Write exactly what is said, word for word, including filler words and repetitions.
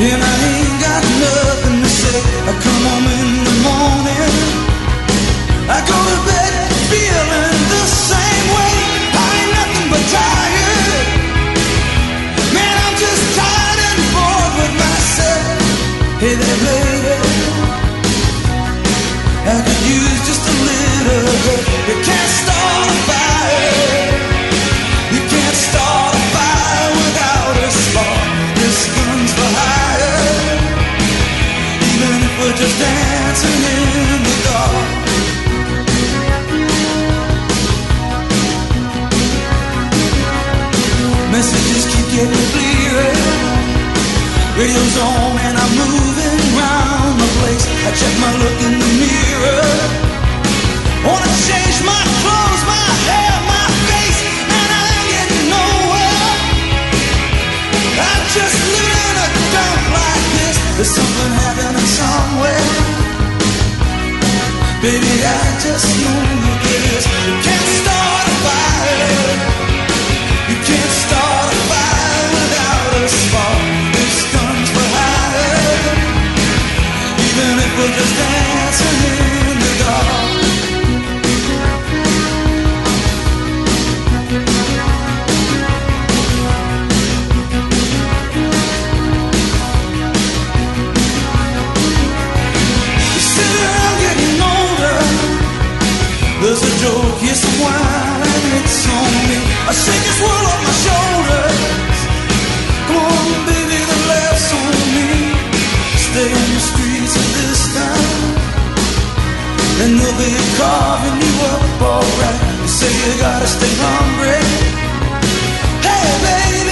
and I ain't got nothing to say. I come home in the morning, I go to bed feeling the same way. I ain't nothing but tired, man, I'm just tired and bored with myself. Hey there, baby, I could use just a little help. You can't start a fire, you can't start a fire without a spark. This gun's for hire, even if we're just dancing in the dark. Messages keep getting clearer, radio's on and I'm moving round the place. I check my look in the mirror, wanna change my clothes, my hair, my face, and I ain't getting nowhere. I'm just living in a dump like this. There's something happening somewhere, baby, I just know this. You can't start a fire, you can't start a fire without a spark. This gun's for hire, even if we're just dancing in the dark. You sit around getting older, there's a joke here somewhere and it's on me. I shake this world off my shoulders. Come on, baby, the laugh's on me. Stay on the streets of this town, and they'll be carving you up alright. You say you gotta stay hungry. Hey, baby,